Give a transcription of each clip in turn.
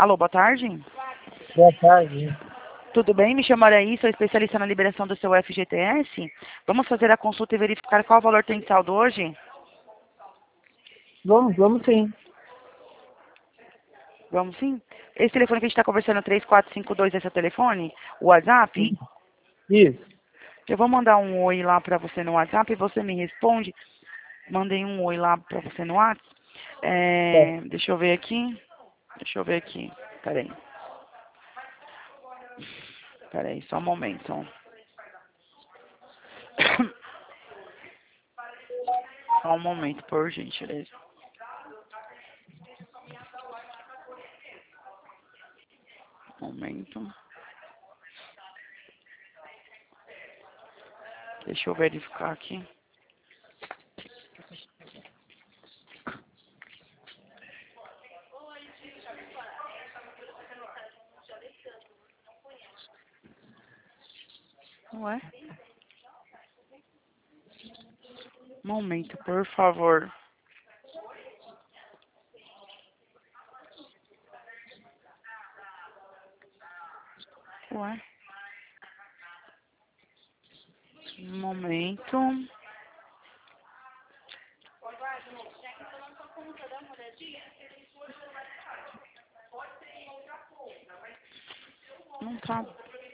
Alô, boa tarde. Boa tarde. Tudo bem? Me chamo Araí, sou especialista na liberação do seu FGTS. Vamos fazer a consulta e verificar qual valor tem de saldo hoje? Vamos sim. Vamos sim? Esse telefone que a gente está conversando, 3452, é seu telefone? O WhatsApp? Isso. Eu vou mandar um oi lá para você no WhatsApp e você me responde. Mandei um oi lá para você no WhatsApp. Tá. Deixa eu ver aqui. Peraí. Peraí, só um momento. Só um momento, por gentileza. Um momento. Deixa eu verificar aqui. Ué? Um momento, por favor. Ué? Um momento. Não tá.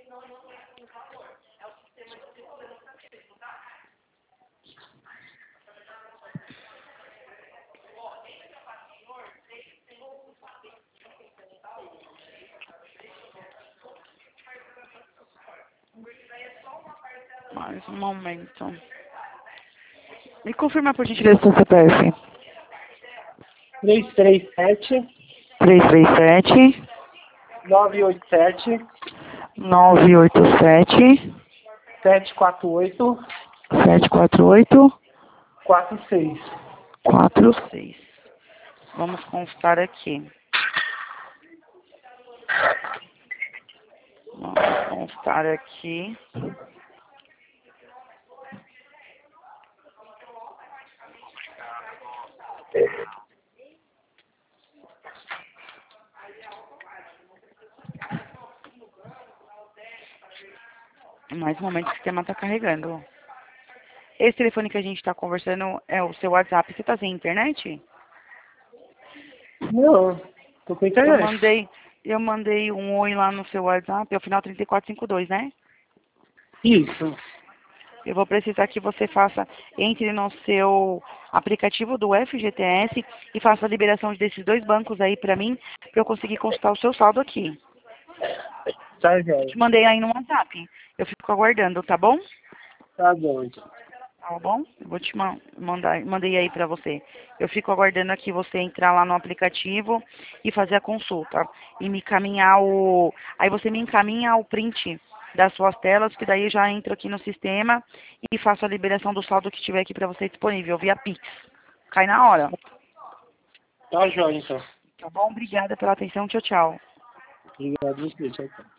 Mais um momento. Me confirma por gentileza seu CPF. 337 337 987 987 748 748 46. 46. Vamos constar aqui. Vamos constar aqui. Mais um momento que o sistema está carregando. Esse telefone que a gente está conversando é o seu WhatsApp. Você está sem internet? Não, tô com internet. Eu mandei um oi lá no seu WhatsApp, é o final 3452, né? Isso. Eu vou precisar que você entre no seu aplicativo do FGTS e faça a liberação desses dois bancos aí para mim, para eu conseguir consultar o seu saldo aqui. Tá, joia. Te mandei aí no WhatsApp. Eu fico aguardando, tá bom? Tá bom, então. Tá bom? Eu vou te mandei aí para você. Eu fico aguardando aqui você entrar lá no aplicativo e fazer a consulta. E me encaminhar Aí você me encaminha o print das suas telas, que daí eu já entro aqui no sistema e faço a liberação do saldo que tiver aqui para você disponível, via Pix. Cai na hora. Tá, joia, então. Tá bom? Obrigada pela atenção. Tchau, tchau. Obrigado, você. Tchau, tchau.